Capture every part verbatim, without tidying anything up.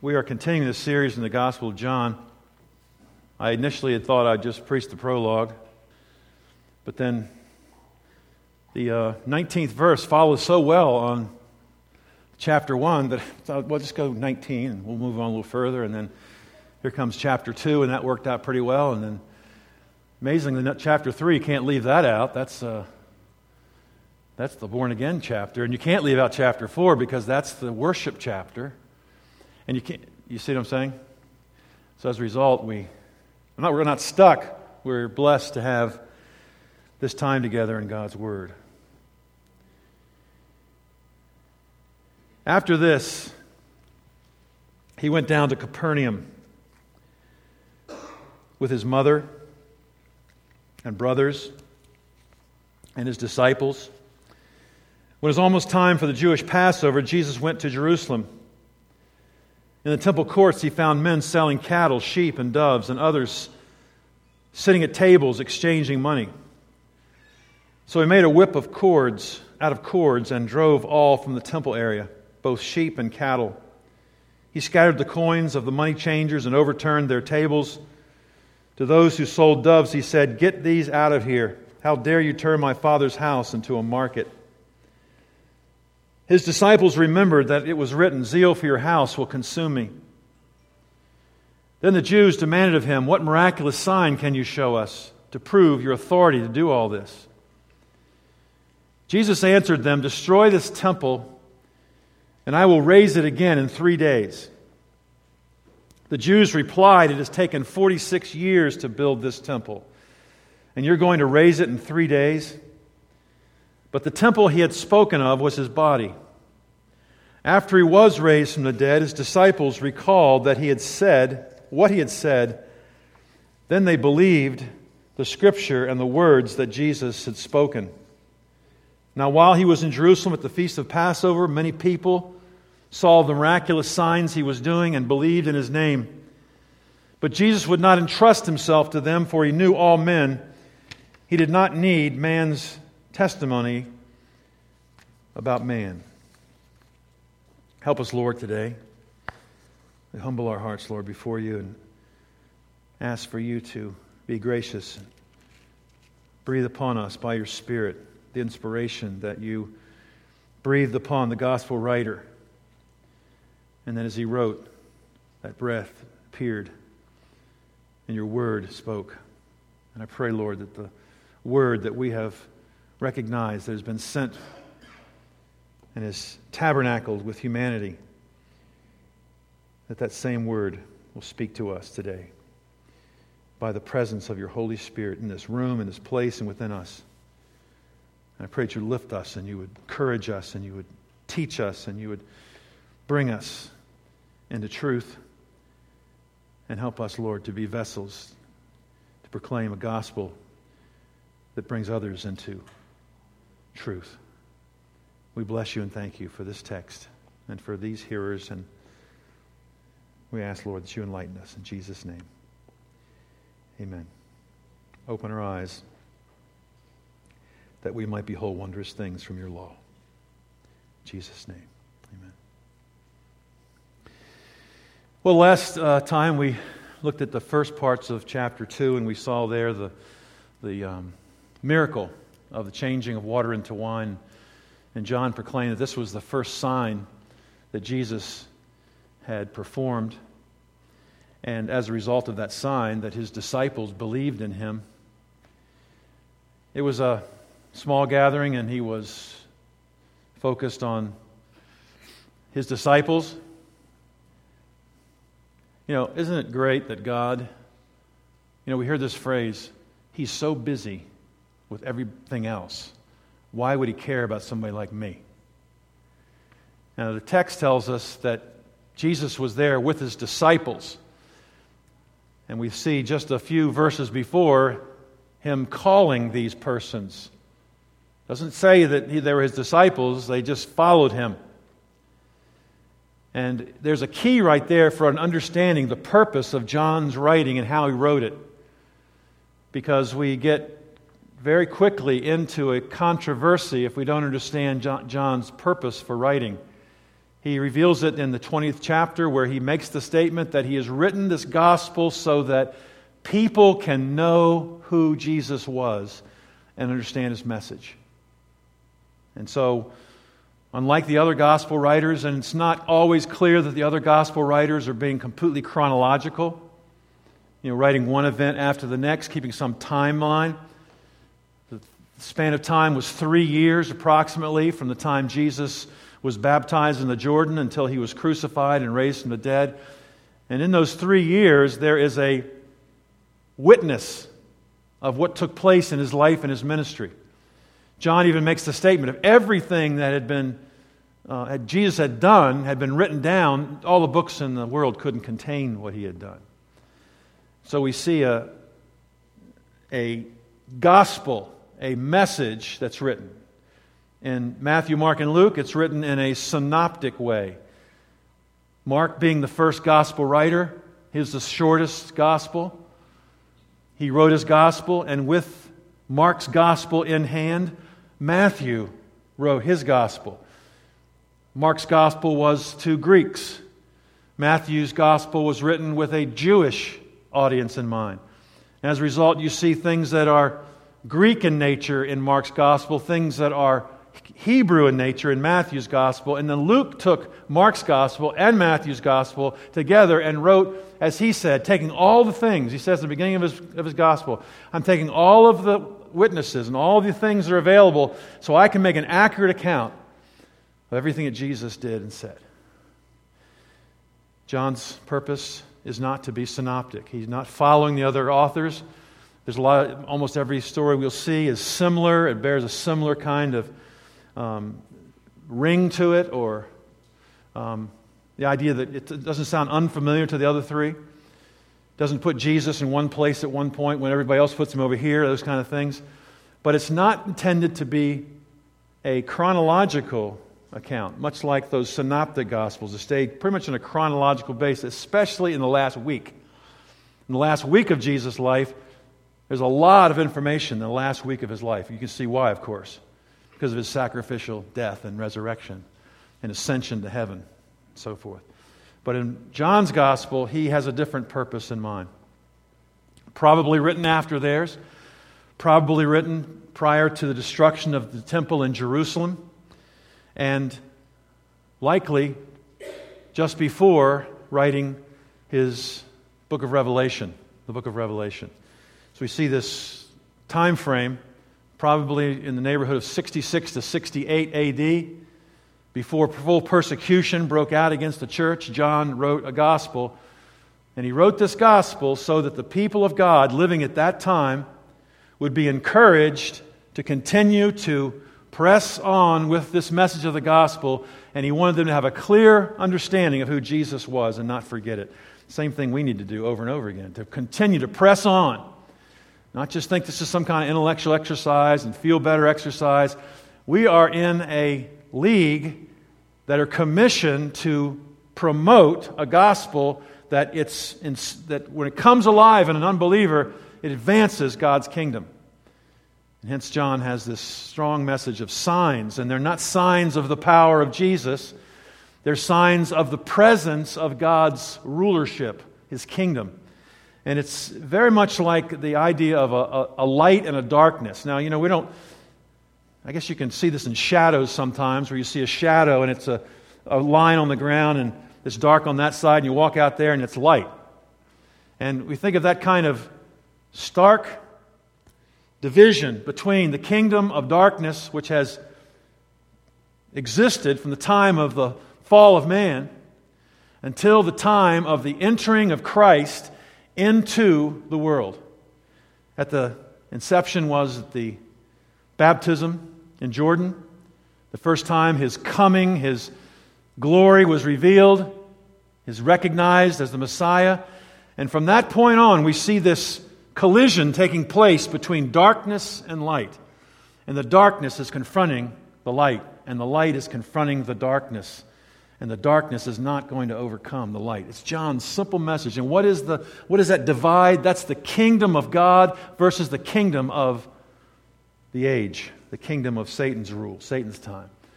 We are continuing this series in the Gospel of John. I initially had thought I'd just preach the prologue, but then the uh, nineteenth verse follows so well on chapter one that I thought, well, just go nineteen and we'll move on a little further, and then here comes chapter two, and that worked out pretty well, and then amazingly, chapter three, you can't leave that out. That's uh, that's the born-again chapter, and you can't leave out chapter four because that's the worship chapter. And you can't, you see what I'm saying? So as a result, we, we're not, we're not stuck. We're blessed to have this time together in God's Word. After this, he went down to Capernaum with his mother and brothers and his disciples. When it was almost time for the Jewish Passover, Jesus went to Jerusalem. In the temple courts, he found men selling cattle, sheep, and doves, and others sitting at tables exchanging money. So he made a whip of cords out of cords and drove all from the temple area, both sheep and cattle. He scattered the coins of the money changers and overturned their tables. To those who sold doves, he said, "Get these out of here. How dare you turn my Father's house into a market?" His disciples remembered that it was written, "Zeal for your house will consume me." Then the Jews demanded of him, "What miraculous sign can you show us to prove your authority to do all this?" Jesus answered them, "Destroy this temple, and I will raise it again in three days." The Jews replied, "It has taken forty-six years to build this temple, and you're going to raise it in three days?" But the temple he had spoken of was his body. After he was raised from the dead, his disciples recalled that he had said what he had said. Then they believed the Scripture and the words that Jesus had spoken. Now, while he was in Jerusalem at the feast of Passover, many people saw the miraculous signs he was doing and believed in his name. But Jesus would not entrust himself to them, for he knew all men. He did not need man's testimony about man. Help us, Lord, today. We humble our hearts, Lord, before you and ask for you to be gracious. Breathe upon us by your Spirit the inspiration that you breathed upon the gospel writer. And then as he wrote, that breath appeared and your word spoke. And I pray, Lord, that the word that we have recognized that has been sent and has tabernacled with humanity, that that same word will speak to us today by the presence of your Holy Spirit in this room, in this place, and within us. And I pray that you lift us and you would encourage us and you would teach us and you would bring us into truth and help us, Lord, to be vessels to proclaim a gospel that brings others into truth. We bless you and thank you for this text and for these hearers, and we ask, Lord, that you enlighten us in Jesus' name. Amen. Open our eyes that we might behold wondrous things from your law. In Jesus' name, amen. Well, last uh, time we looked at the first parts of chapter two, and we saw there the the um, miracle of the changing of water into wine. And John proclaimed that this was the first sign that Jesus had performed. And as a result of that sign, that his disciples believed in him. It was a small gathering, and he was focused on his disciples. You know, isn't it great that God, you know, we hear this phrase, he's so busy with everything else. Why would he care about somebody like me? Now, the text tells us that Jesus was there with his disciples. And we see just a few verses before him calling these persons. Doesn't say that he, they were his disciples, they just followed him. And there's a key right there for an understanding the purpose of John's writing and how he wrote it. Because we get very quickly into a controversy if we don't understand John's purpose for writing. He reveals it in the twentieth chapter where he makes the statement that he has written this gospel so that people can know who Jesus was and understand his message. And so, unlike the other gospel writers, and it's not always clear that the other gospel writers are being completely chronological, you know, writing one event after the next, keeping some timeline. The span of time was three years approximately from the time Jesus was baptized in the Jordan until he was crucified and raised from the dead. And in those three years, there is a witness of what took place in his life and his ministry. John even makes the statement of everything that had been uh, had Jesus had done had been written down. All the books in the world couldn't contain what he had done. So we see a a gospel, a message that's written. In Matthew, Mark, and Luke, it's written in a synoptic way. Mark being the first gospel writer, he's the shortest gospel. He wrote his gospel, and with Mark's gospel in hand, Matthew wrote his gospel. Mark's gospel was to Greeks. Matthew's gospel was written with a Jewish audience in mind. As a result, you see things that are Greek in nature in Mark's gospel, things that are Hebrew in nature in Matthew's gospel, and then Luke took Mark's gospel and Matthew's gospel together and wrote, as he said, taking all the things, he says at the beginning of his, of his gospel, I'm taking all of the witnesses and all the things that are available so I can make an accurate account of everything that Jesus did and said. John's purpose is not to be synoptic. He's not following the other authors. There's a lot of, almost every story we'll see is similar. It bears a similar kind of Um, ring to it, or um, the idea that it doesn't sound unfamiliar to the other three. Doesn't put Jesus in one place at one point when everybody else puts him over here, those kind of things. But it's not intended to be a chronological account, much like those synoptic gospels. It stayed pretty much on a chronological basis, especially in the last week. In the last week of Jesus' life, there's a lot of information in the last week of his life. You can see why, of course. Because of his sacrificial death and resurrection and ascension to heaven and so forth. But in John's gospel, he has a different purpose in mind. Probably written after theirs, probably written prior to the destruction of the temple in Jerusalem, and likely just before writing his book of Revelation, the book of Revelation. So we see this time frame, probably in the neighborhood of sixty-six to sixty-eight A D, before full persecution broke out against the church. John wrote a gospel, and he wrote this gospel so that the people of God living at that time would be encouraged to continue to press on with this message of the gospel, and he wanted them to have a clear understanding of who Jesus was and not forget it. Same thing we need to do over and over again, to continue to press on. Not just think this is some kind of intellectual exercise and feel better exercise. We are in a league that are commissioned to promote a gospel that it's in, that when it comes alive in an unbeliever, it advances God's kingdom. And hence John has this strong message of signs, and they're not signs of the power of Jesus. They're signs of the presence of God's rulership, His kingdom. And it's very much like the idea of a, a, a light and a darkness. Now, you know, we don't, I guess you can see this in shadows sometimes, where you see a shadow and it's a, a line on the ground and it's dark on that side, and you walk out there and it's light. And we think of that kind of stark division between the kingdom of darkness, which has existed from the time of the fall of man until the time of the entering of Christ into the world. At the inception was the baptism in Jordan. The first time His coming, His glory was revealed, is recognized as the Messiah. And from that point on, we see this collision taking place between darkness and light. And the darkness is confronting the light, and the light is confronting the darkness. And the darkness is not going to overcome the light. It's John's simple message. And what is the what is that divide? That's the kingdom of God versus the kingdom of the age, the kingdom of Satan's rule, Satan's time.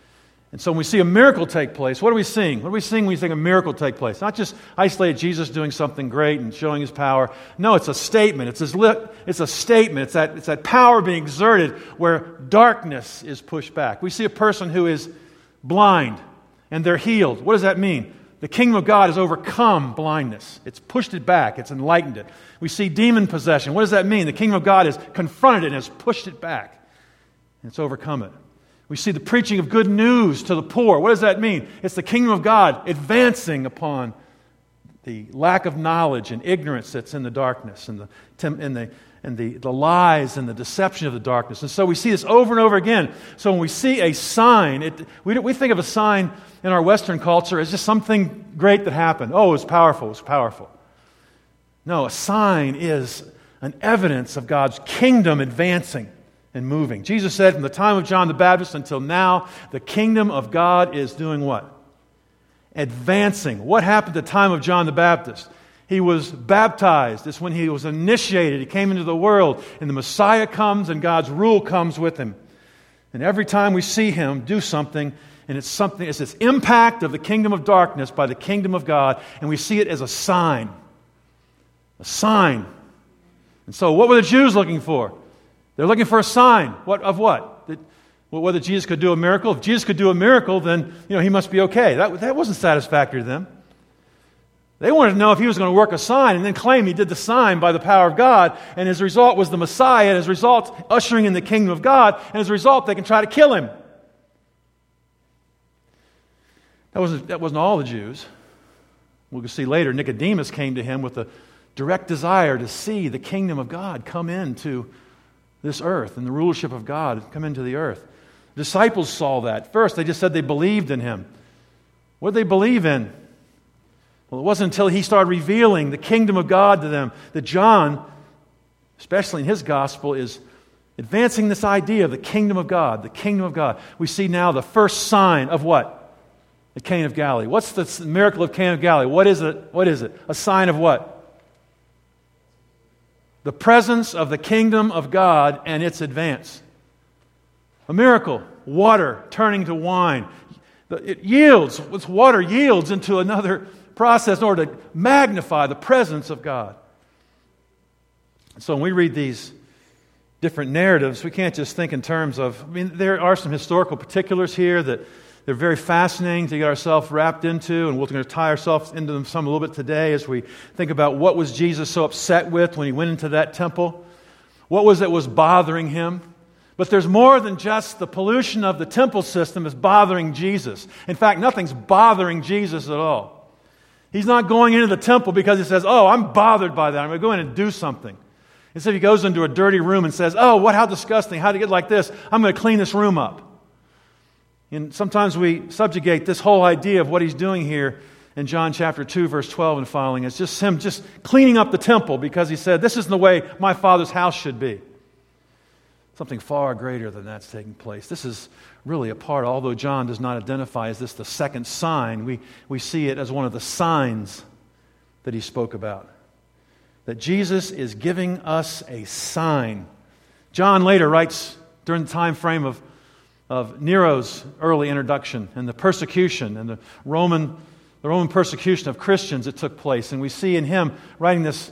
And so when we see a miracle take place, what are we seeing? What are we seeing when we think a miracle take place? Not just isolated Jesus doing something great and showing His power. No, it's a statement. It's, li- it's a statement. It's that, it's that power being exerted where darkness is pushed back. We see a person who is blind and they're healed. What does that mean? The kingdom of God has overcome blindness. It's pushed it back. It's enlightened it. We see demon possession. What does that mean? The kingdom of God has confronted it and has pushed it back. And it's overcome it. We see the preaching of good news to the poor. What does that mean? It's the kingdom of God advancing upon the lack of knowledge and ignorance that's in the darkness and the and the and the, the lies and the deception of the darkness. And so we see this over and over again. So when we see a sign, it, we, we think of a sign in our Western culture as just something great that happened. Oh, it was powerful. It was powerful. No, a sign is an evidence of God's kingdom advancing and moving. Jesus said from the time of John the Baptist until now, the kingdom of God is doing what? Advancing. What happened at the time of John the Baptist? He was baptized. It's when he was initiated. He came into the world, and the Messiah comes, and God's rule comes with him. And every time we see him do something, and it's something, it's this impact of the kingdom of darkness by the kingdom of God, and we see it as a sign. A sign. And so what were the Jews looking for? They're looking for a sign. What of what? That, well, whether Jesus could do a miracle. If Jesus could do a miracle, then you know he must be okay. That, that wasn't satisfactory to them. They wanted to know if he was going to work a sign and then claim he did the sign by the power of God, and as a result was the Messiah, and as a result ushering in the kingdom of God, and as a result they can try to kill him. That wasn't, that wasn't all the Jews. We'll see later Nicodemus came to him with a direct desire to see the kingdom of God come into this earth and the rulership of God come into the earth. The disciples saw that. First, they just said they believed in him. What did they believe in? Well, it wasn't until he started revealing the kingdom of God to them that John, especially in his gospel, is advancing this idea of the kingdom of God, the kingdom of God. We see now the first sign of what? The Cana of Galilee. What's the miracle of Cana of Galilee? What is it? What is it? A sign of what? The presence of the kingdom of God and its advance. A miracle. Water turning to wine. It yields, this water yields into another process in order to magnify the presence of God. So when we read these different narratives, we can't just think in terms of, I mean, there are some historical particulars here that they're very fascinating to get ourselves wrapped into, and we're going to tie ourselves into them some a little bit today as we think about what was Jesus so upset with when he went into that temple. What was it was bothering him? But there's more than just the pollution of the temple system is bothering Jesus. In fact, nothing's bothering Jesus at all. He's not going into the temple because he says, oh, I'm bothered by that. I'm going to go in and do something. Instead, he goes into a dirty room and says, oh, what? How disgusting. How to get like this? I'm going to clean this room up. And sometimes we subjugate this whole idea of what he's doing here in John chapter two, verse twelve and following. It's just him just cleaning up the temple because he said, this isn't the way my Father's house should be. Something far greater than that's taking place. This is really a part, although John does not identify as this the second sign, we, we see it as one of the signs that he spoke about. That Jesus is giving us a sign. John later writes during the time frame of of Nero's early introduction and the persecution and the Roman, the Roman persecution of Christians that took place. And we see in him writing this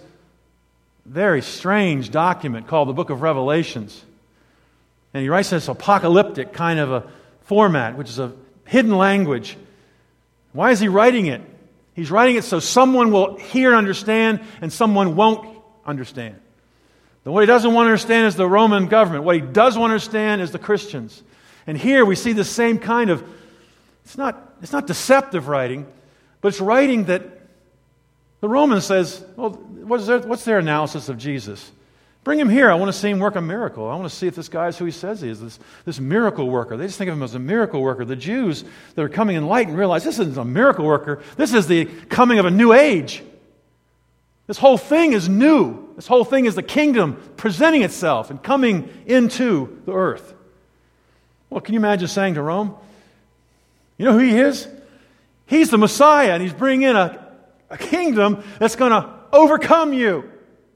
very strange document called the Book of Revelations. And he writes this apocalyptic kind of a format, which is a hidden language. Why is he writing it? He's writing it so someone will hear and understand and someone won't understand. But what he doesn't want to understand is the Roman government. What he does want to understand is the Christians. And here we see the same kind of, it's not, it's not deceptive writing, but it's writing that the Roman says, well, what's their, what's their analysis of Jesus? Bring him here. I want to see him work a miracle. I want to see if this guy is who he says he is, this, this miracle worker. They just think of him as a miracle worker. The Jews that are coming in light and realize this isn't a miracle worker. This is the coming of a new age. This whole thing is new. This whole thing is the kingdom presenting itself and coming into the earth. Well, can you imagine saying to Rome, you know who he is? He's the Messiah, and he's bringing in a, a kingdom that's going to overcome you.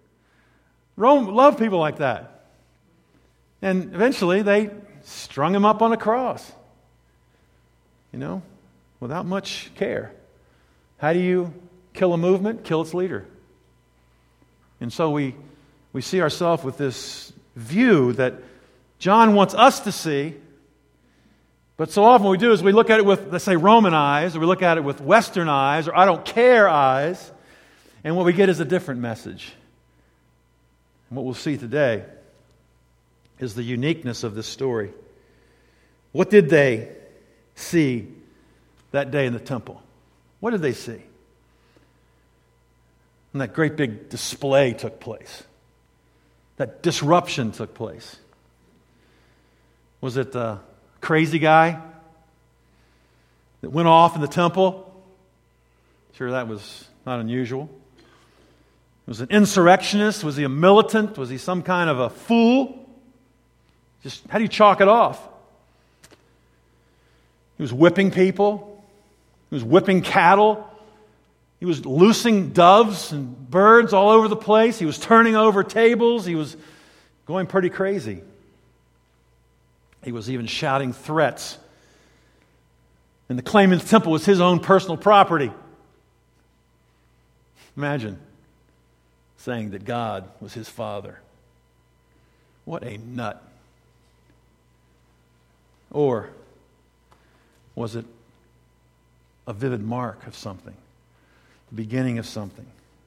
Rome loved people like that. And eventually they strung him up on a cross. you know, without much care. How do you kill a movement? Kill its leader. And so we, we see ourselves with this view that John wants us to see, but so often what we do is we look at it with, let's say, Roman eyes, or we look at it with Western eyes, or I don't care eyes, and what we get is a different message. And what we'll see today is the uniqueness of this story. What did they see that day in the temple? What did they see? And that great big display took place. That disruption took place. Was it the crazy guy that went off in the temple? Sure, that was not unusual. Was an insurrectionist? Was he a militant? Was he some kind of a fool? Just how do you chalk it off? He was whipping people. He was whipping cattle. He was loosing doves and birds all over the place. He was turning over tables. He was going pretty crazy. He was even shouting threats. And the claim in the temple was his own personal property. Imagine saying that God was his father. What a nut. Or was it a vivid mark of something? The beginning of something?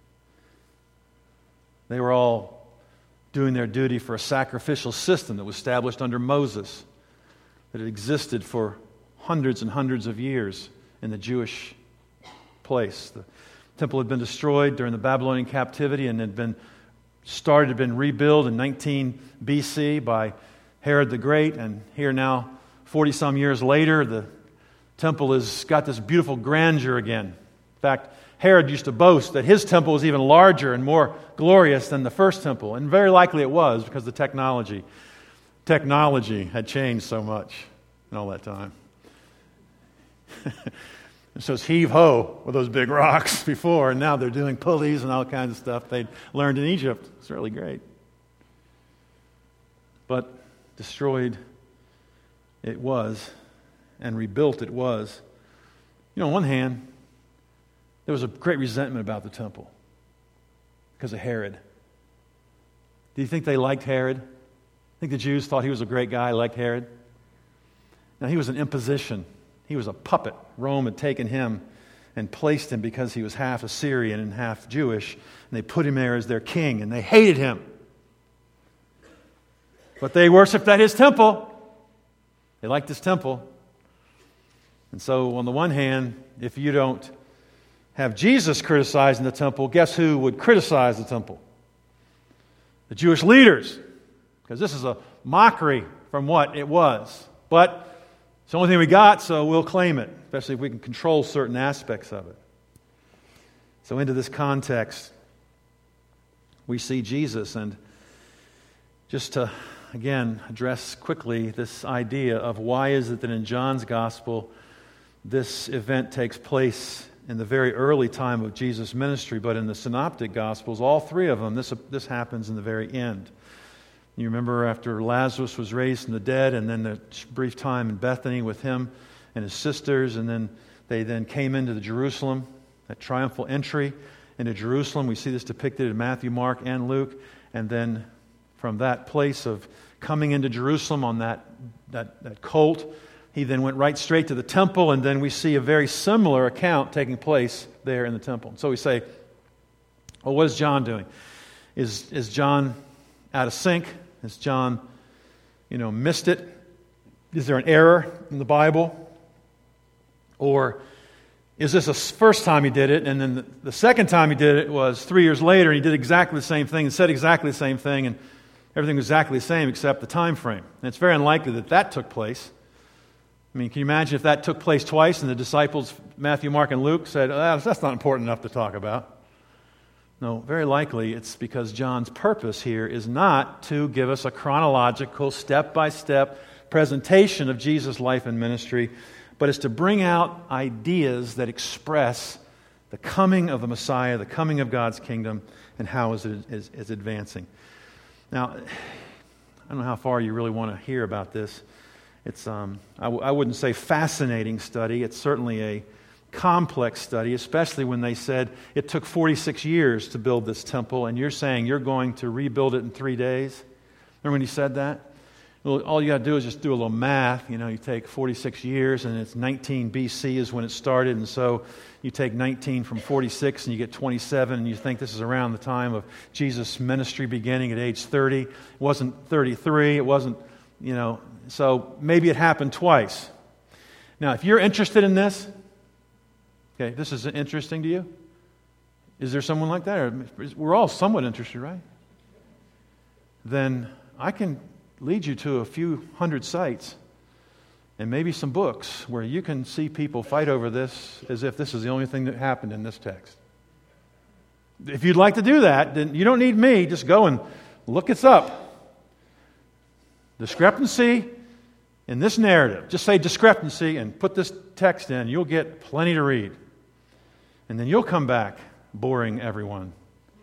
They were all doing their duty for a sacrificial system that was established under Moses, that had existed for hundreds and hundreds of years in the Jewish place. The temple had been destroyed during the Babylonian captivity and had been started, had been rebuilt in nineteen B C by Herod the Great, and here now, forty-some years later, the temple has got this beautiful grandeur again. In fact, Herod used to boast that his temple was even larger and more glorious than the first temple, and very likely it was because the technology technology had changed so much in all that time. And so it's heave-ho with those big rocks before, and now they're doing pulleys and all kinds of stuff they'd learned in Egypt. It's really great. But destroyed it was, and rebuilt it was. You know, on one hand, there was a great resentment about the temple because of Herod. Do you think they liked Herod? I think the Jews thought he was a great guy, liked Herod. Now, he was an imposition. He was a puppet. Rome had taken him and placed him because he was half Assyrian and half Jewish, and they put him there as their king, and they hated him. But they worshipped at his temple. They liked his temple. And so, on the one hand, if you don't have Jesus criticizing the temple, guess who would criticize the temple? The Jewish leaders. Because this is a mockery from what it was. But it's the only thing we got, so we'll claim it, especially if we can control certain aspects of it. So into this context, we see Jesus, and just to, again, address quickly this idea of why is it that in John's Gospel this event takes place in the very early time of Jesus' ministry, but in the Synoptic Gospels, all three of them, this, this happens in the very end. You remember after Lazarus was raised from the dead, and then a brief time in Bethany with him and his sisters, and then they then came into the Jerusalem, that triumphal entry into Jerusalem. We see this depicted in Matthew, Mark, and Luke. And then from that place of coming into Jerusalem on that, that, that colt, he then went right straight to the temple, and then we see a very similar account taking place there in the temple. So we say, well, what is John doing? Is, is John out of sync? Has John, you know, missed it? Is there an error in the Bible? Or is this the first time he did it, and then the, the second time he did it was three years later, and he did exactly the same thing and said exactly the same thing, and everything was exactly the same except the time frame? And it's very unlikely that that took place. I mean, can you imagine if that took place twice and the disciples, Matthew, Mark, and Luke, said, oh, that's not important enough to talk about? No, very likely it's because John's purpose here is not to give us a chronological, step-by-step presentation of Jesus' life and ministry, but it's to bring out ideas that express the coming of the Messiah, the coming of God's kingdom, and how is it is, is advancing. Now, I don't know how far you really want to hear about this, it's um, I, w- I wouldn't say fascinating study. It's certainly a complex study, especially when they said it took forty-six years to build this temple, and you're saying you're going to rebuild it in three days. Remember when he said that? Well, all you got to do is just do a little math. You know, you take forty-six years, and it's nineteen B C is when it started, and so you take nineteen from forty-six, and you get twenty-seven, and you think this is around the time of Jesus' ministry beginning at age thirty. It wasn't thirty-three. It wasn't, you know, so maybe it happened twice. Now, if you're interested in this, okay, this is interesting to you? Is there someone like that? Or we're all somewhat interested, right? Then I can lead you to a few hundred sites and maybe some books where you can see people fight over this as if this is the only thing that happened in this text. If you'd like to do that, then you don't need me. Just go and look this up. Discrepancy in this narrative. Just say discrepancy and put this text in. You'll get plenty to read. And then you'll come back boring everyone.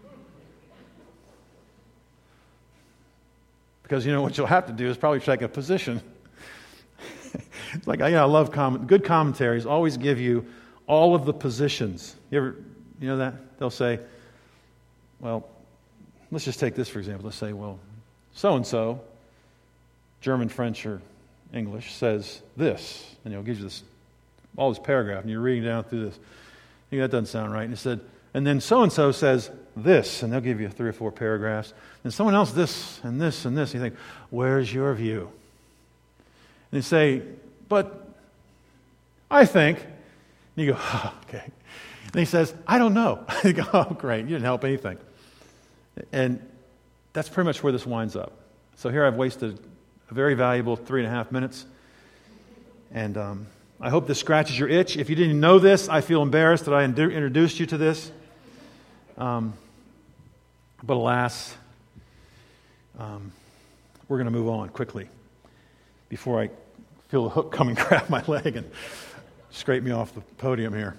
Because, you know, what you'll have to do is probably take a position. It's like, you know, I love comment, good commentaries always give you all of the positions. You ever, you know that? They'll say, well, let's just take this for example. Let's say, well, so-and-so, German, French, or English, says this. And he'll give you this, all this paragraph, and you're reading down through this. You think that doesn't sound right. And it said, and then so-and-so says this, and they'll give you three or four paragraphs. And someone else this, and this, and this. And you think, where's your view? And you say, but I think. And you go, oh, okay. And he says, I don't know. You go, oh, great. You didn't help anything. And that's pretty much where this winds up. So here I've wasted a very valuable three and a half minutes. And um, I hope this scratches your itch. If you didn't know this, I feel embarrassed that I ind- introduced you to this. Um, but alas, um, we're going to move on quickly before I feel the hook come and grab my leg and scrape me off the podium here.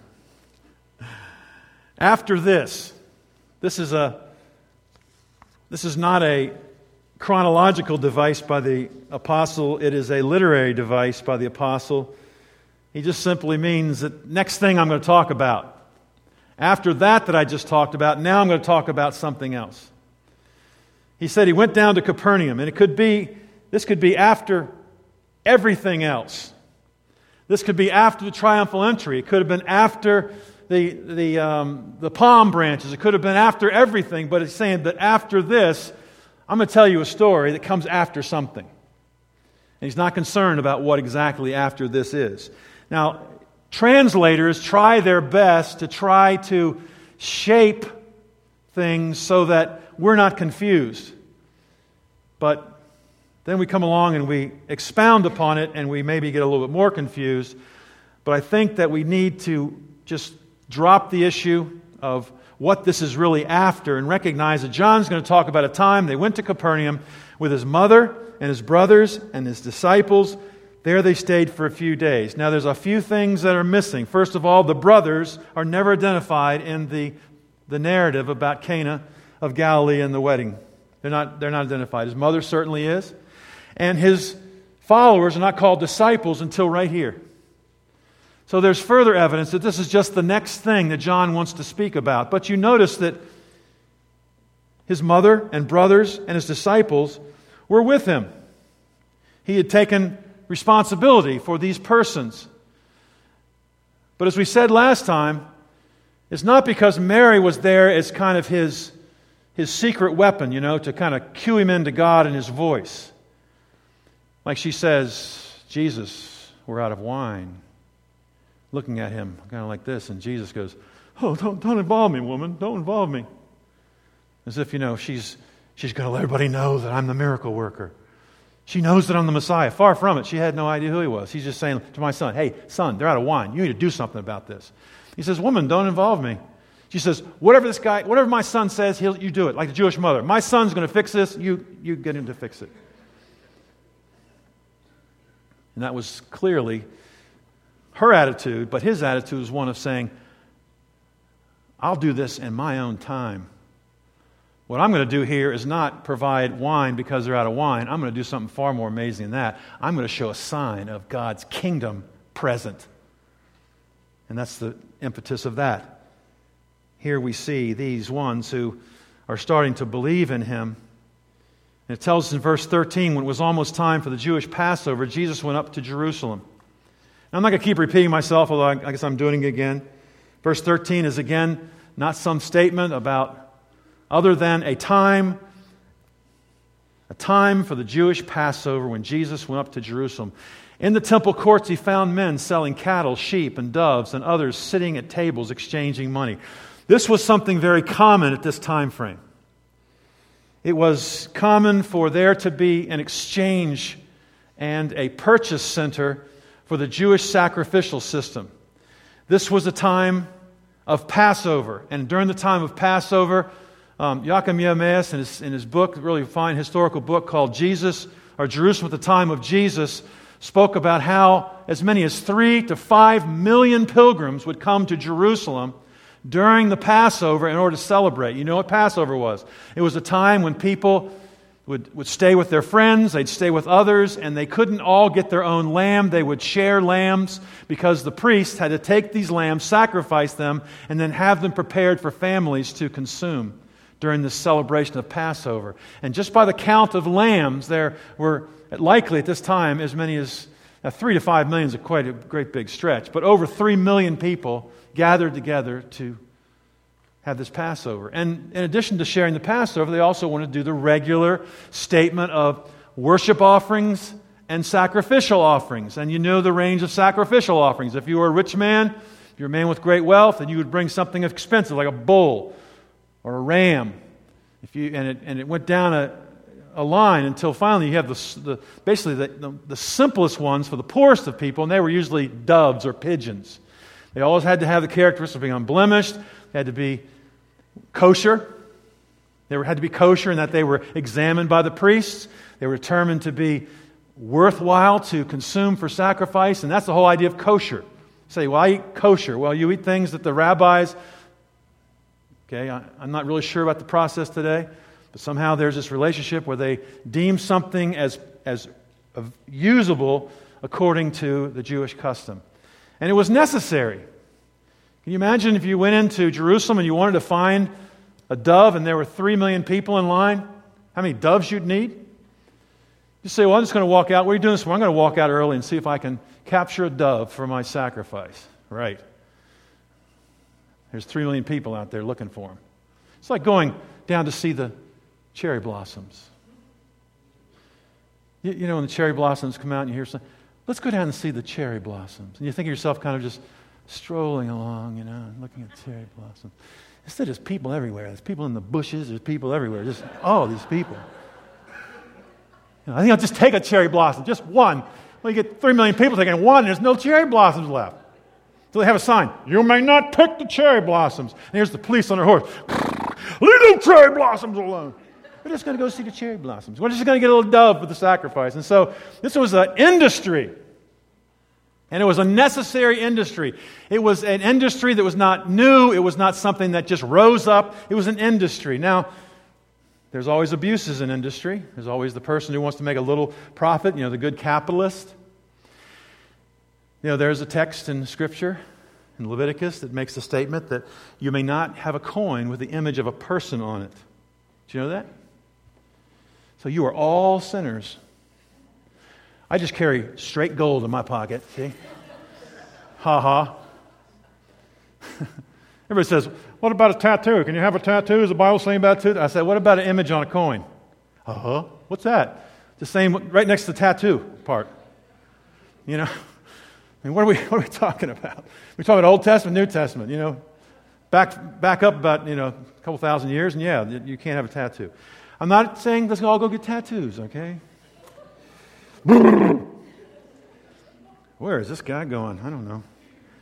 After this, this is a this is not a chronological device by the apostle. It is a literary device by the apostle. He just simply means that next thing I'm going to talk about. After that that I just talked about, now I'm going to talk about something else. He said he went down to Capernaum, and it could be, this could be after everything else. This could be after the triumphal entry. It could have been after the the um, the palm branches. It could have been after everything, but it's saying that after this, I'm going to tell you a story that comes after something. And he's not concerned about what exactly after this is. Now, translators try their best to try to shape things so that we're not confused. But then we come along and we expound upon it and we maybe get a little bit more confused. But I think that we need to just drop the issue of what this is really after and recognize that John's going to talk about a time they went to Capernaum with his mother and his brothers and his disciples. There they stayed for a few days. Now there's a few things that are missing. First of all, the brothers are never identified in the, the narrative about Cana of Galilee and the wedding. They're not, they're not identified. His mother certainly is. And his followers are not called disciples until right here. So there's further evidence that this is just the next thing that John wants to speak about. But you notice that his mother and brothers and his disciples were with him. He had taken responsibility for these persons. But as we said last time, it's not because Mary was there as kind of his, his secret weapon, you know, to kind of cue him into God and his voice. Like she says, Jesus, we're out of wine. Looking at him kind of like this, and Jesus goes, oh, don't, don't involve me, woman. Don't involve me. As if, you know, she's, she's going to let everybody know that I'm the miracle worker. She knows that I'm the Messiah. Far from it. She had no idea who he was. He's just saying to my son, hey, son, they're out of wine. You need to do something about this. He says, woman, don't involve me. She says, whatever this guy, whatever my son says, he'll, you do it. Like the Jewish mother. My son's going to fix this. You, you get him to fix it. And that was clearly her attitude, but his attitude was one of saying, I'll do this in my own time. what I'm going to do here is not provide wine because they're out of wine. I'm going to do something far more amazing than that. I'm going to show a sign of God's kingdom present. And that's the impetus of that. Here we see these ones who are starting to believe in Him. And it tells us in verse thirteen, when it was almost time for the Jewish Passover, Jesus went up to Jerusalem. Now, I'm not going to keep repeating myself, although I guess I'm doing it again. Verse thirteen is again not some statement about other than a time, a time for the Jewish Passover when Jesus went up to Jerusalem. In the temple courts he found men selling cattle, sheep, and doves, and others sitting at tables exchanging money. This was something very common at this time frame. It was common for there to be an exchange and a purchase center for the Jewish sacrificial system. This was a time of Passover. And during the time of Passover, um, Joachim Yemes, in his, in his book, a really fine historical book called Jesus, or Jerusalem at the Time of Jesus, spoke about how as many as three to five million pilgrims would come to Jerusalem during the Passover in order to celebrate. You know what Passover was? It was a time when people would, would stay with their friends, they'd stay with others, and they couldn't all get their own lamb. They would share lambs because the priests had to take these lambs, sacrifice them, and then have them prepared for families to consume during this celebration of Passover. And just by the count of lambs, there were likely at this time as many as now, three to five million is a quite a great big stretch, but over three million people gathered together to have this Passover. And in addition to sharing the Passover, they also want to do the regular statement of worship offerings and sacrificial offerings. And you know the range of sacrificial offerings. If you were a rich man, if you're a man with great wealth, then you would bring something expensive like a bull or a ram. If you and it and it went down a a line until finally you have the, the basically the, the, the simplest ones for the poorest of people, and they were usually doves or pigeons. They always had to have the characteristics of being unblemished. They had to be kosher. They were, had to be kosher in that they were examined by the priests. They were determined to be worthwhile to consume for sacrifice, and that's the whole idea of kosher. You say, well, I eat kosher. Well, you eat things that the rabbis, okay, I, I'm not really sure about the process today, but somehow there's this relationship where they deem something as, as usable according to the Jewish custom. And it was necessary. Can you imagine if you went into Jerusalem and you wanted to find a dove and there were three million people in line? How many doves you'd need? You say, well, I'm just going to walk out. What are you doing this for? I'm going to walk out early and see if I can capture a dove for my sacrifice. Right. There's three million people out there looking for him. It's like going down to see the cherry blossoms. You, you know, when the cherry blossoms come out and you hear something, let's go down and see the cherry blossoms. And you think of yourself kind of just strolling along, you know, looking at cherry blossoms. Instead, there's people everywhere. There's people in the bushes. There's people everywhere. Just all these people. You know, I think I'll just take a cherry blossom, just one. Well, you get three million people taking one, and there's no cherry blossoms left. So they have a sign, you may not pick the cherry blossoms. And here's the police on their horse. Leave the cherry blossoms alone. We're just going to go see the cherry blossoms. We're just going to get a little dove for the sacrifice. And so this was an industry. And it was a necessary industry. It was an industry that was not new. It was not something that just rose up. It was an industry. Now, there's always abuses in industry. There's always the person who wants to make a little profit, you know, the good capitalist. You know, there's a text in Scripture, in Leviticus, that makes the statement that you may not have a coin with the image of a person on it. Do you know that? So you are all sinners. I just carry straight gold in my pocket, see? Ha ha. Everybody says, what about a tattoo? Can you have a tattoo? Is the Bible saying about tattoo? I said, what about an image on a coin? Uh-huh. What's that? The same, right next to the tattoo part. You know? I mean, what are we what are we talking about? We're talking about Old Testament, New Testament, you know. Back back up about, you know, a couple thousand years, and yeah, you can't have a tattoo. I'm not saying let's all go get tattoos, okay? Where is this guy going? I don't know.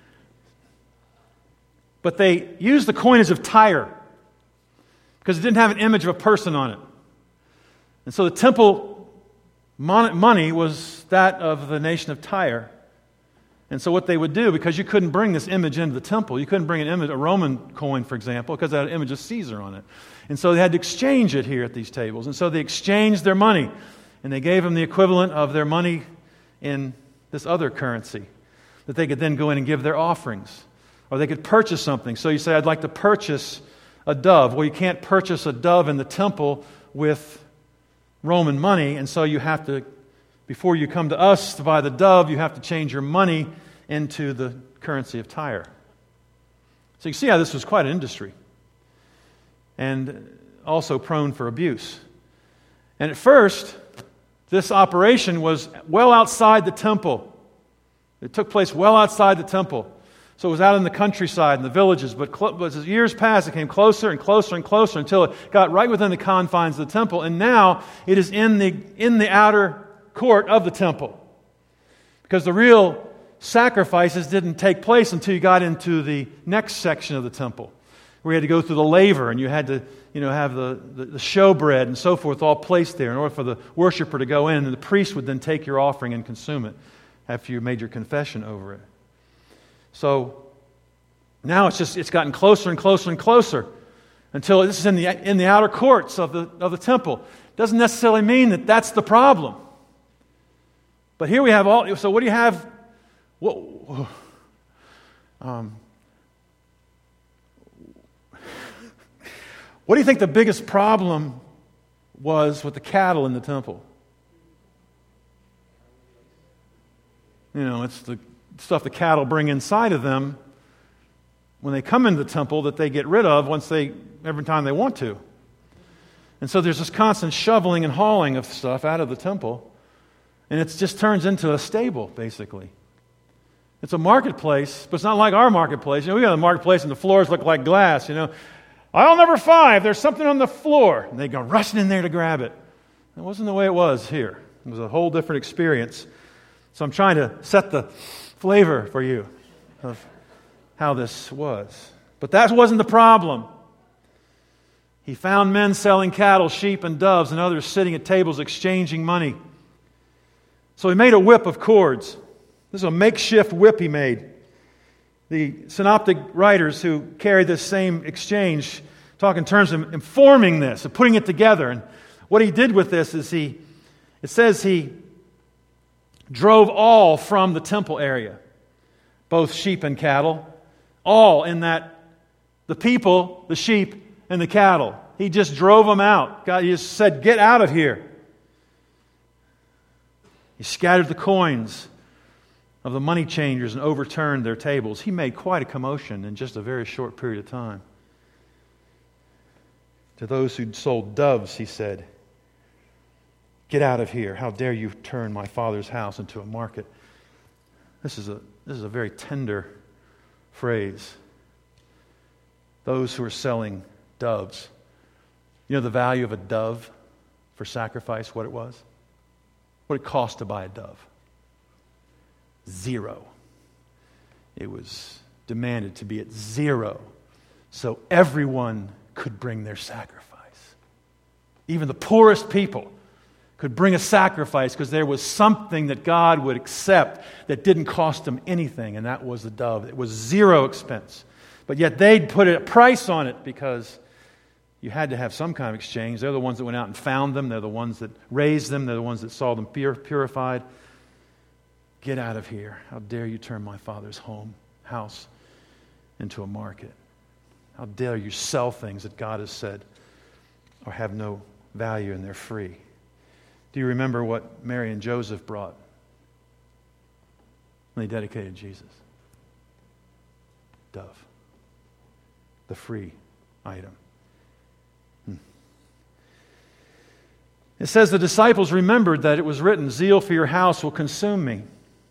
But they used the coinage of Tyre because it didn't have an image of a person on it. And so the temple mon- money was that of the nation of Tyre. And so what they would do, because you couldn't bring this image into the temple, you couldn't bring an image, a Roman coin, for example, because it had an image of Caesar on it. And so they had to exchange it here at these tables. And so they exchanged their money, and they gave them the equivalent of their money in this other currency that they could then go in and give their offerings. Or they could purchase something. So you say, I'd like to purchase a dove. Well, you can't purchase a dove in the temple with Roman money, and so you have to, before you come to us to buy the dove, you have to change your money into the currency of Tyre. So you see how this was quite an industry, and also prone for abuse. And at first, this operation was well outside the temple. It took place well outside the temple. So it was out in the countryside, in the villages. But cl- as years passed, it came closer and closer and closer until it got right within the confines of the temple. And now it is in the in the outer court of the temple. Because the real sacrifices didn't take place until you got into the next section of the temple, where you had to go through the laver, and you had to, you know, have the, the, the showbread and so forth all placed there in order for the worshiper to go in, and the priest would then take your offering and consume it after you made your confession over it. So now it's just it's gotten closer and closer and closer until this is in the in the outer courts of the of the temple. Doesn't necessarily mean that that's the problem. But here we have all. So what do you have? What, um, what do you think the biggest problem was with the cattle in the temple? You know, it's the stuff the cattle bring inside of them when they come into the temple that they get rid of once they every time they want to. And so there's this constant shoveling and hauling of stuff out of the temple, and it just turns into a stable, basically. It's a marketplace, but it's not like our marketplace. You know, we got a marketplace and the floors look like glass, you know. Aisle number five, there's something on the floor. And they go rushing in there to grab it. That wasn't the way it was here. It was a whole different experience. So I'm trying to set the flavor for you of how this was. But that wasn't the problem. He found men selling cattle, sheep, and doves, and others sitting at tables exchanging money. So he made a whip of cords. This is a makeshift whip he made. The synoptic writers who carry this same exchange talk in terms of informing this, of putting it together. And what he did with this is he, it says he drove all from the temple area, both sheep and cattle, all in that, the people, the sheep, and the cattle. He just drove them out. God, he just said, get out of here. He scattered the coins of the money changers and overturned their tables. He made quite a commotion in just a very short period of time. To those who'd sold doves, he said, get out of here. How dare you turn my father's house into a market? This is a, this is a very tender phrase. Those who are selling doves. You know the value of a dove for sacrifice, what it was? What it cost to buy a dove? Zero. It was demanded to be at zero so everyone could bring their sacrifice. Even the poorest people could bring a sacrifice because there was something that God would accept that didn't cost them anything, and that was the dove. It was zero expense. But yet they'd put a price on it because you had to have some kind of exchange. They're the ones that went out and found them. They're the ones that raised them. They're the ones that saw them pure, purified. Get out of here. How dare you turn my father's home, house, into a market? How dare you sell things that God has said or have no value and they're free? Do you remember what Mary and Joseph brought when they dedicated Jesus? Dove. The free item. Hmm. It says the disciples remembered that it was written, zeal for your house will consume me.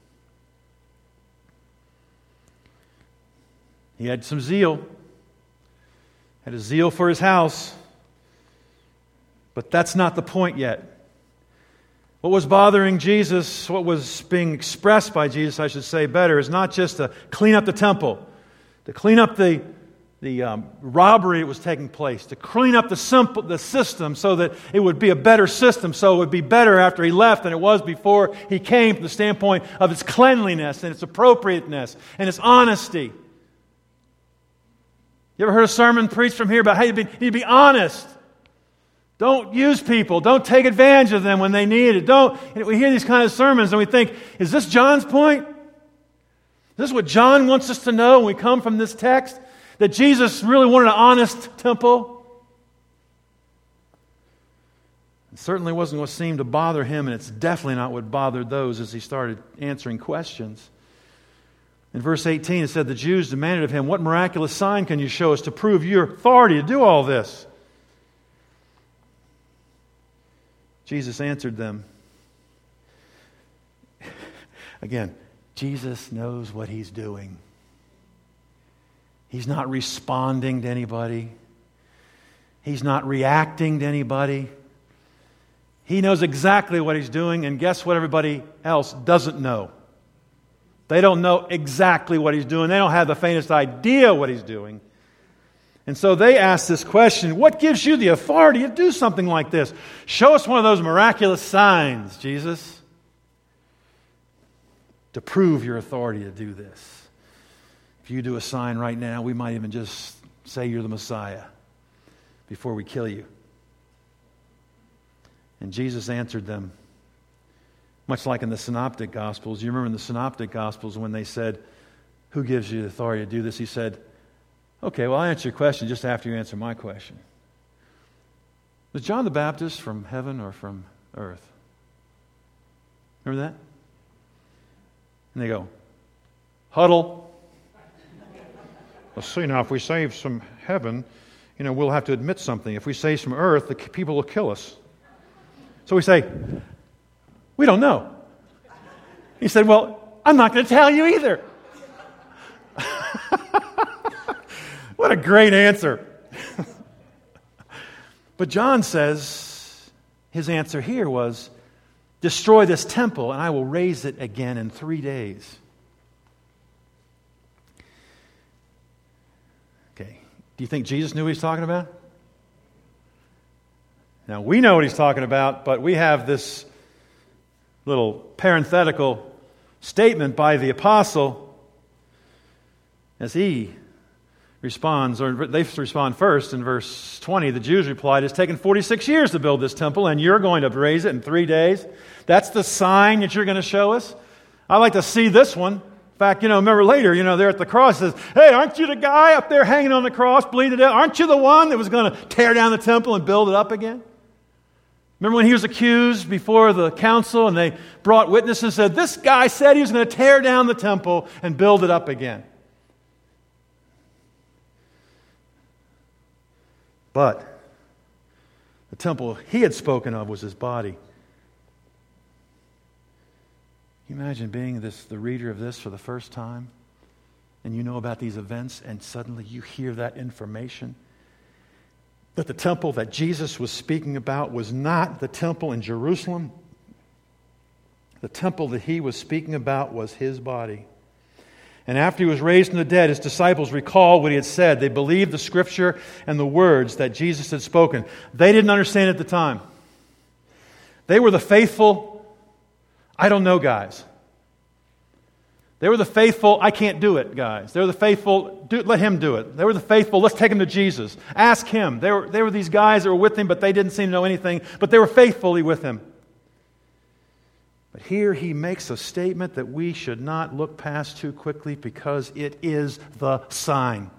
He had some zeal. Had a zeal for his house. But that's not the point yet. What was bothering Jesus, what was being expressed by Jesus, I should say better, is not just to clean up the temple, to clean up the, the um, robbery that was taking place, to clean up the simple, the system so that it would be a better system, so it would be better after he left than it was before he came, from the standpoint of its cleanliness and its appropriateness and its honesty. You ever heard a sermon preached from here about how you need to be honest? Don't use people. Don't take advantage of them when they need it. Don't. We hear these kind of sermons and we think, is this John's point? Is this what John wants us to know when we come from this text? That Jesus really wanted an honest temple? It certainly wasn't what seemed to bother him, and it's definitely not what bothered those as he started answering questions. In verse eighteen, it said, the Jews demanded of him, what miraculous sign can you show us to prove your authority to do all this? Jesus answered them. Again, Jesus knows what he's doing. He's not responding to anybody. He's not reacting to anybody. He knows exactly what he's doing, and guess what everybody else doesn't know? They don't know exactly what he's doing. They don't have the faintest idea what he's doing. And so they ask this question, what gives you the authority to do something like this? Show us one of those miraculous signs, Jesus, to prove your authority to do this. If you do a sign right now, we might even just say you're the Messiah before we kill you. And Jesus answered them, much like in the Synoptic Gospels. You remember in the Synoptic Gospels when they said, who gives you the authority to do this? He said, okay, well, I'll answer your question just after you answer my question. Was John the Baptist from heaven or from earth? Remember that? And they go, huddle. Let's see, now if we say from heaven, you know, we'll have to admit something. If we say from earth, the people will kill us. So we say, we don't know. He said, well, I'm not going to tell you either. What a great answer. But John says his answer here was, destroy this temple and I will raise it again in three days. Okay, do you think Jesus knew what he's talking about? Now, we know what he's talking about, but we have this little parenthetical statement by the apostle as he responds, or they respond first in verse twenty. The Jews replied, it's taken forty-six years to build this temple, and you're going to raise it in three days. That's the sign that you're going to show us? I'd like to see this one. In fact, you know, remember later, you know, there at the cross, it says, hey, aren't you the guy up there hanging on the cross, bleeding to death? Aren't you the one that was going to tear down the temple and build it up again? Remember when he was accused before the council and they brought witnesses and said, this guy said he was going to tear down the temple and build it up again. But the temple he had spoken of was his body. Can you imagine being this, the reader of this for the first time? And you know about these events and suddenly you hear that information? That the temple that Jesus was speaking about was not the temple in Jerusalem. The temple that he was speaking about was his body. And after he was raised from the dead, his disciples recalled what he had said. They believed the Scripture and the words that Jesus had spoken. They didn't understand at the time. They were the faithful, I don't know guys. They were the faithful, I can't do it guys. They were the faithful, do, let him do it. They were the faithful, let's take him to Jesus. Ask him. They were, they were these guys that were with him, but they didn't seem to know anything. But they were faithfully with him. But here he makes a statement that we should not look past too quickly because it is the sign.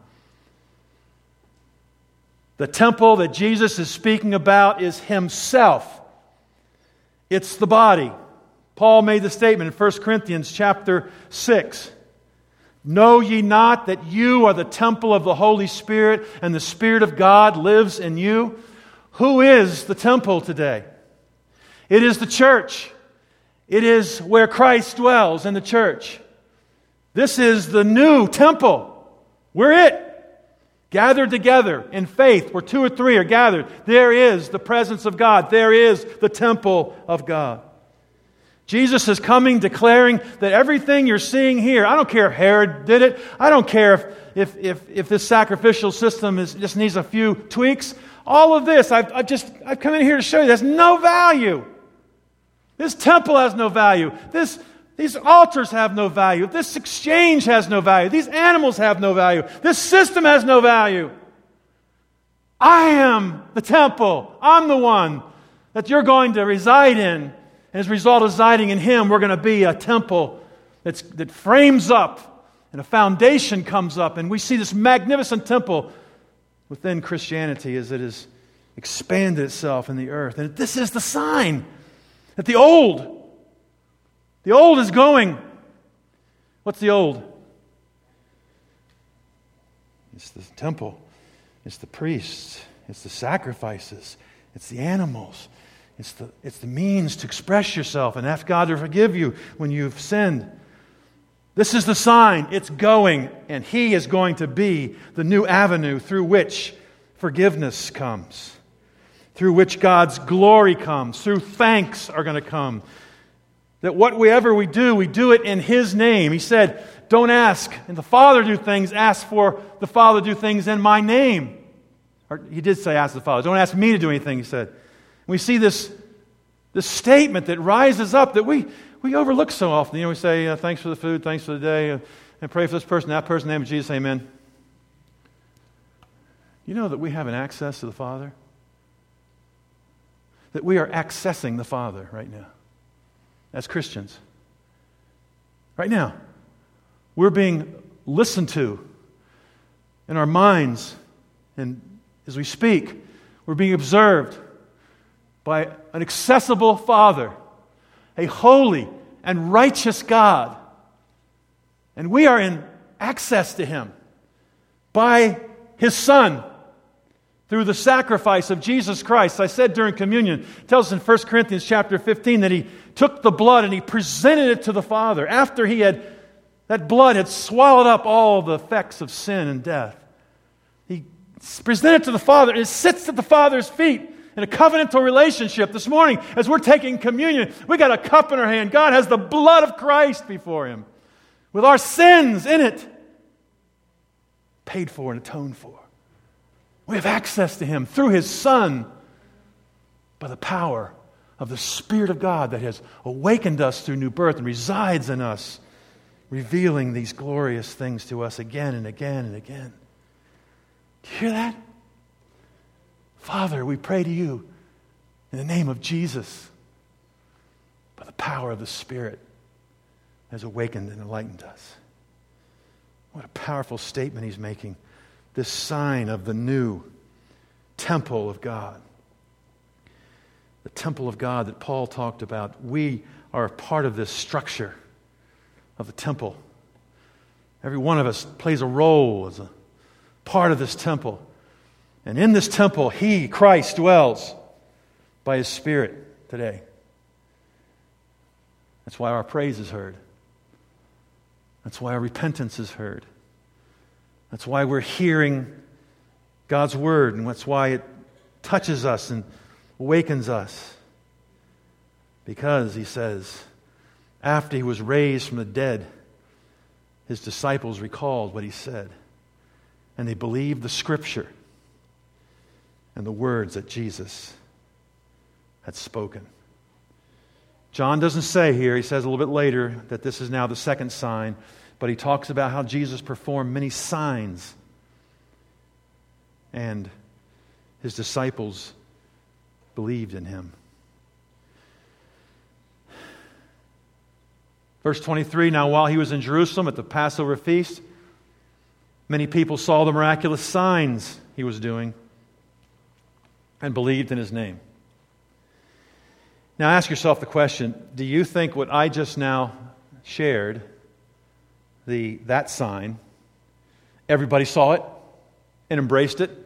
The temple that Jesus is speaking about is himself. It's the body. Paul made the statement in First Corinthians chapter six. Know ye not that you are the temple of the Holy Spirit and the Spirit of God lives in you? Who is the temple today? It is the church. It is where Christ dwells in the church. This is the new temple. We're it. Gathered together in faith where two or three are gathered. There is the presence of God. There is the temple of God. Jesus is coming declaring that everything you're seeing here, I don't care if Herod did it, I don't care if, if, if, if this sacrificial system is, just needs a few tweaks. All of this, I've, I've just I've come in here to show you, there's no value. This temple has no value. This, these altars have no value. This exchange has no value. These animals have no value. This system has no value. I am the temple. I'm the one that you're going to reside in. And as a result of residing in Him, we're going to be a temple that's, that frames up and a foundation comes up. And we see this magnificent temple within Christianity as it has expanded itself in the earth. And this is the sign that the old, the old is going. What's the old? It's the temple. It's the priests. It's the sacrifices. It's the animals. It's the, it's the means to express yourself and ask God to forgive you when you've sinned. This is the sign. It's going, and He is going to be the new avenue through which forgiveness comes, through which God's glory comes, through thanks are going to come. That whatever we do, we do it in His name. He said, don't ask, and the Father do things, ask for the Father do things in my name. Or He did say, ask the Father. Don't ask me to do anything, He said. We see this, this statement that rises up that we, we overlook so often. You know, we say, uh, thanks for the food, thanks for the day, uh, and pray for this person, that person, in the name of Jesus, amen. You know that we have an access to the Father? That we are accessing the Father right now as Christians. Right now. We're being listened to in our minds, and as we speak, we're being observed by an accessible Father, a holy and righteous God. And we are in access to Him by His Son through the sacrifice of Jesus Christ. I said during communion, it tells us in First Corinthians chapter fifteen that He took the blood and He presented it to the Father after He had, that blood had swallowed up all the effects of sin and death. He presented it to the Father and it sits at the Father's feet in a covenantal relationship. This morning, as we're taking communion, we got a cup in our hand. God has the blood of Christ before Him with our sins in it, paid for and atoned for. We have access to Him through His Son by the power of the Spirit of God that has awakened us through new birth and resides in us, revealing these glorious things to us again and again and again. Do you hear that? Father, we pray to You in the name of Jesus by the power of the Spirit has awakened and enlightened us. What a powerful statement He's making. This sign of the new temple of God. The temple of God that Paul talked about. We are a part of this structure of the temple. Every one of us plays a role as a part of this temple. And in this temple, He, Christ, dwells by His Spirit today. That's why our praise is heard. That's why our repentance is heard. That's why we're hearing God's Word, and that's why it touches us and awakens us. Because, He says, after He was raised from the dead, His disciples recalled what He said, and they believed the Scripture and the words that Jesus had spoken. John doesn't say here, he says a little bit later, that this is now the second sign, but he talks about how Jesus performed many signs and His disciples believed in Him. Verse twenty-three, now while He was in Jerusalem at the Passover feast, many people saw the miraculous signs He was doing and believed in His name. Now ask yourself the question, do you think what I just now shared, the that sign, everybody saw it and embraced it?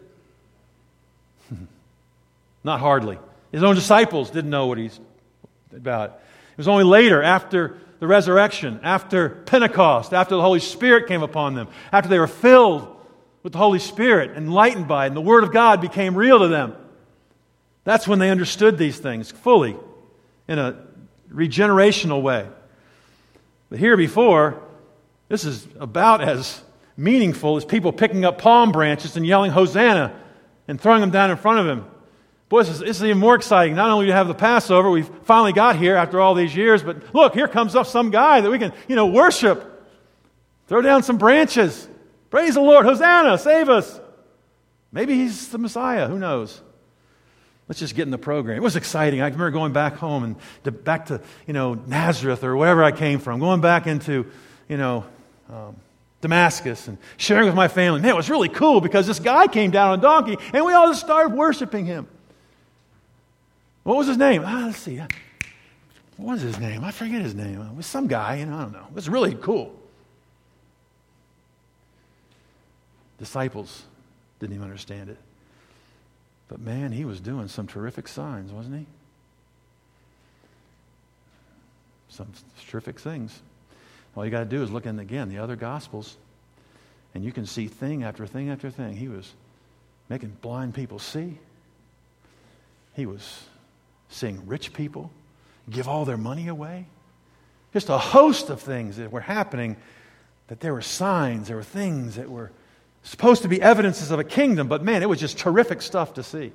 Not hardly. His own disciples didn't know what He's about. It was only later, after the resurrection, after Pentecost, after the Holy Spirit came upon them, after they were filled with the Holy Spirit, enlightened by it, and the Word of God became real to them. That's when they understood these things fully, in a regenerational way. But here before, this is about as meaningful as people picking up palm branches and yelling Hosanna and throwing them down in front of him. Boy, this is, this is even more exciting. Not only do we have the Passover, we've finally got here after all these years, but look, here comes up some guy that we can, you know, worship. Throw down some branches. Praise the Lord. Hosanna, save us. Maybe he's the Messiah. Who knows? Let's just get in the program. It was exciting. I remember going back home and to, back to, you know, Nazareth or wherever I came from, going back into, you know, um, Damascus and sharing with my family. Man, it was really cool because this guy came down on a donkey and we all just started worshiping him. What was his name? Ah, let's see. What was his name? I forget his name. It was some guy, you know, I don't know. It was really cool. Disciples didn't even understand it. But man, he was doing some terrific signs, wasn't he? Some terrific things. All you got to do is look in, again, the other Gospels, and you can see thing after thing after thing. He was making blind people see. He was seeing rich people give all their money away. Just a host of things that were happening, that there were signs, there were things that were supposed to be evidences of a kingdom, but man, it was just terrific stuff to see.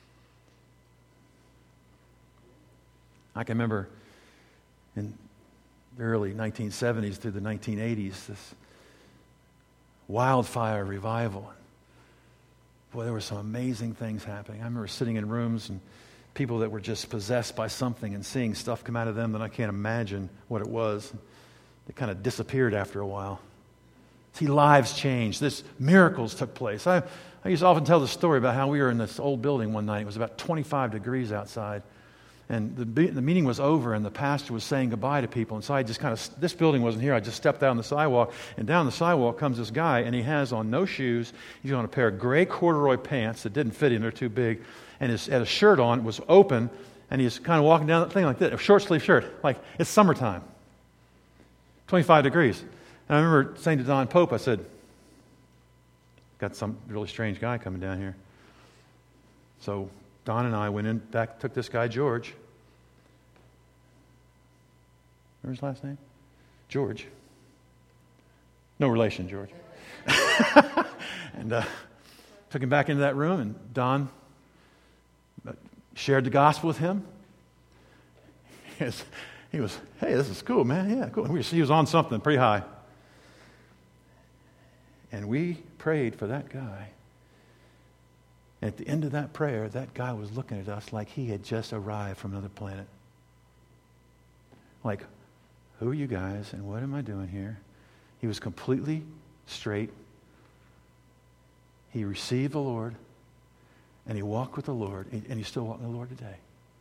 I can remember in the early nineteen seventies through the nineteen eighties, this wildfire revival. Boy, there were some amazing things happening. I remember sitting in rooms and people that were just possessed by something and seeing stuff come out of them that I can't imagine what it was. It kind of disappeared after a while. See, lives changed. This miracles took place. I, I used to often tell the story about how we were in this old building one night. It was about twenty-five degrees outside. And the, the meeting was over and the pastor was saying goodbye to people. And so I just kind of, this building wasn't here. I just stepped out on the sidewalk. And down the sidewalk comes this guy and he has on no shoes. He's on a pair of gray corduroy pants that didn't fit him. They're too big. And his had a shirt on, was open. And he's kind of walking down that thing like this, a short sleeve shirt. Like, it's summertime. twenty-five degrees. And I remember saying to Don Pope, I said, got some really strange guy coming down here. So Don and I went in back, took this guy, George. Remember his last name? George. No relation, George. and uh, took him back into that room, and Don shared the gospel with him. He was, he was hey, this is cool, man. Yeah, cool. He was on something pretty high. And we prayed for that guy. And at the end of that prayer, that guy was looking at us like he had just arrived from another planet. Like, who are you guys and what am I doing here? He was completely straight. He received the Lord and he walked with the Lord, and he's still walking with the Lord today.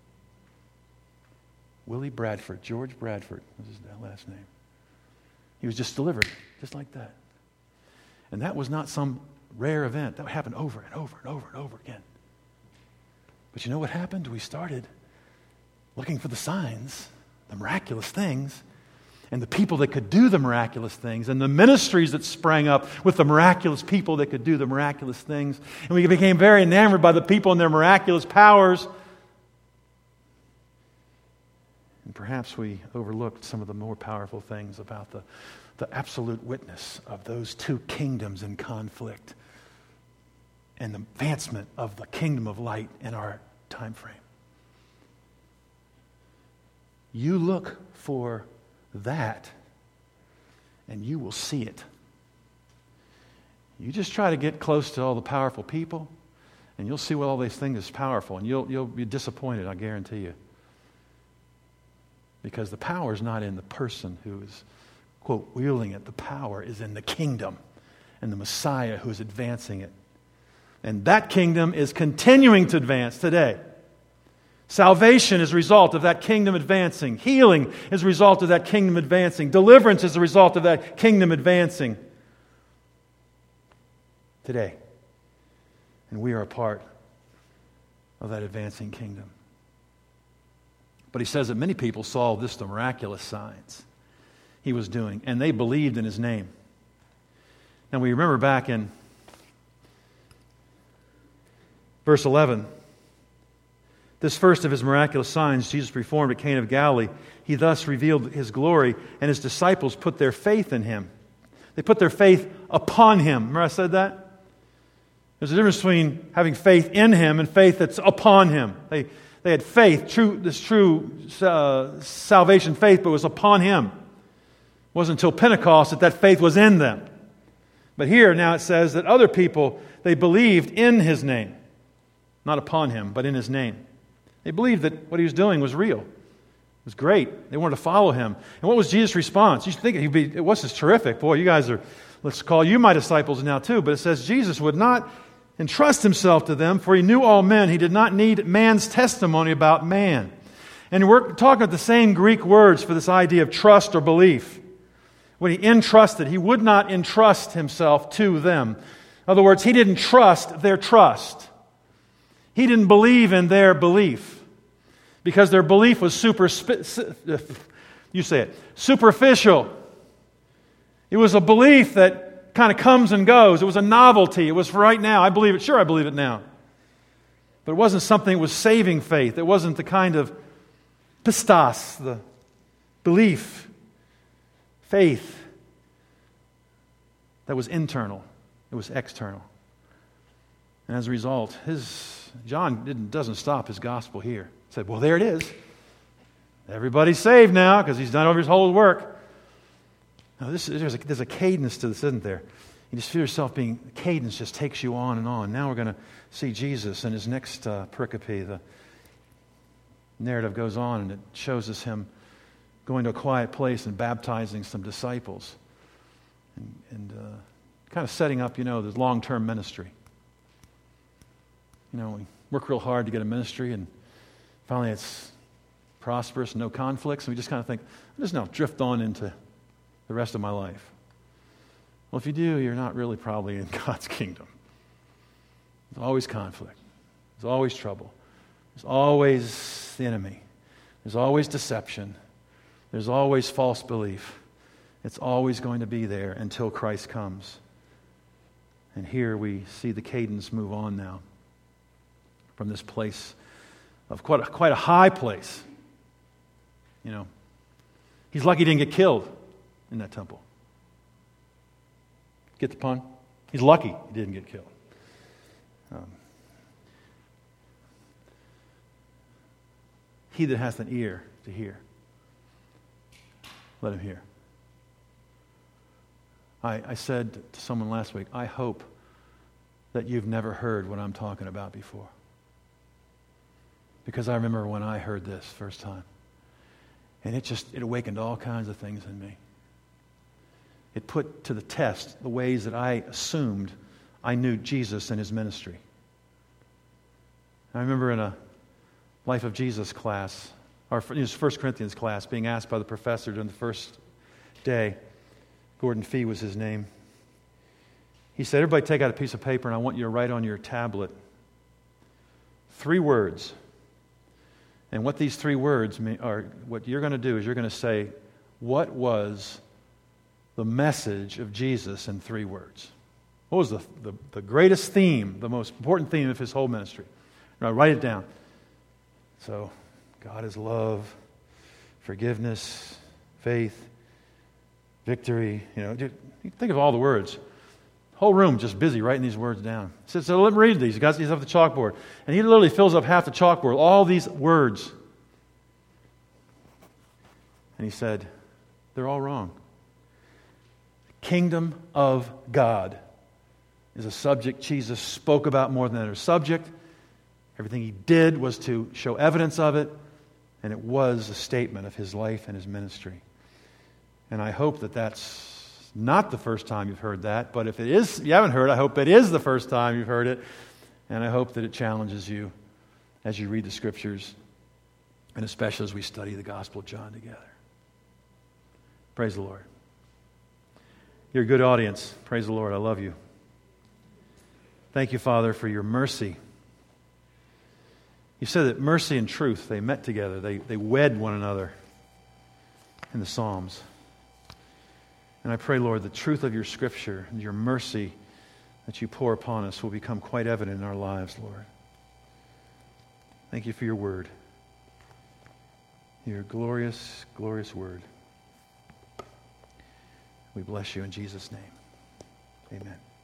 Willie Bradford, George Bradford was his last name. He was just delivered, just like that. And that was not some rare event. That happened over and over and over and over again. But you know what happened? We started looking for the signs, the miraculous things, and the people that could do the miraculous things, and the ministries that sprang up with the miraculous people that could do the miraculous things. And we became very enamored by the people and their miraculous powers. And perhaps we overlooked some of the more powerful things about the the absolute witness of those two kingdoms in conflict and the advancement of the kingdom of light in our time frame. You look for that and you will see it. You just try to get close to all the powerful people and you'll see what all these things is powerful, and you'll you'll be disappointed, I guarantee you. Because the power is not in the person who is, quote, wielding it. The power is in the kingdom and the Messiah who is advancing it. And that kingdom is continuing to advance today. Salvation is a result of that kingdom advancing. Healing is a result of that kingdom advancing. Deliverance is a result of that kingdom advancing today. And we are a part of that advancing kingdom. But he says that many people saw this, the miraculous signs he was doing, and they believed in his name. Now we remember back in verse eleven, This first of his miraculous signs Jesus performed at Cana of Galilee, he thus revealed his glory, and his disciples put their faith in him. They put their faith upon him. Remember I said that? There's a difference between having faith in him and faith that's upon him. They, they had faith, true, this true uh, salvation faith, but it was upon him. It wasn't until Pentecost that that faith was in them. But here now it says that other people, they believed in his name. Not upon him, but in his name. They believed that what he was doing was real. It was great. They wanted to follow him. And what was Jesus' response? You should think he'd be, it was just terrific. Boy, you guys are, let's call you my disciples now too. But it says Jesus would not entrust himself to them, for he knew all men. He did not need man's testimony about man. And we're talking about the same Greek words for this idea of trust or belief. When he entrusted, he would not entrust himself to them. In other words, he didn't trust their trust. He didn't believe in their belief because their belief was super, you say it, superficial. It was a belief that kind of comes and goes. It was a novelty. It was for right now. I believe it. Sure, I believe it now. But it wasn't something that was saving faith. It wasn't the kind of pistos, the belief, faith that was internal. It was external. And as a result, his John didn't, doesn't stop his gospel here. He said, well, there it is. Everybody's saved now because he's done over his whole work. Now, this, there's, a, there's a cadence to this, isn't there? You just feel yourself being, cadence just takes you on and on. Now we're going to see Jesus in his next uh, pericope. The narrative goes on and it shows us him going to a quiet place and baptizing some disciples. And, and uh, kind of setting up, you know, this long-term ministry. You know, we work real hard to get a ministry, and finally it's prosperous, no conflicts, and we just kind of think, I'm just now drift on into the rest of my life. Well, if you do, you're not really probably in God's kingdom. There's always conflict. There's always trouble. There's always the enemy. There's always deception. There's always false belief. It's always going to be there until Christ comes. And here we see the cadence move on now from this place of quite a, quite a high place. You know, he's lucky he didn't get killed in that temple. Get the pun? He's lucky he didn't get killed. Um, he that hath an ear to hear, let him hear. I, I said to someone last week, I hope that you've never heard what I'm talking about before. Because I remember when I heard this first time. And it just, it awakened all kinds of things in me. It put to the test the ways that I assumed I knew Jesus and his ministry. I remember in a Life of Jesus class, or his First Corinthians class, being asked by the professor during the first day. Gordon Fee was his name. He said, everybody take out a piece of paper and I want you to write on your tablet three words. And what these three words mean, are, what you're going to do is you're going to say, what was the message of Jesus in three words? What was the, the, the greatest theme, the most important theme of his whole ministry? Now, write it down. So, God is love, forgiveness, faith, victory. You know, think of all the words. The whole room just busy writing these words down. So, so let me read these. He got these off the chalkboard. And he literally fills up half the chalkboard, all these words. And he said, they're all wrong. Kingdom of God is a subject Jesus spoke about more than another subject. Everything he did was to show evidence of it, and it was a statement of his life and his ministry. And I hope that that's not the first time you've heard that, but if it is, you haven't heard, I hope it is the first time you've heard it, and I hope that it challenges you as you read the Scriptures, and especially as we study the Gospel of John together. Praise the Lord. You're a good audience. Praise the Lord. I love you. Thank you, Father, for your mercy. You said that mercy and truth, they met together. They, they wed one another in the Psalms. And I pray, Lord, the truth of your Scripture and your mercy that you pour upon us will become quite evident in our lives, Lord. Thank you for your word. Your glorious, glorious word. We bless you in Jesus' name. Amen.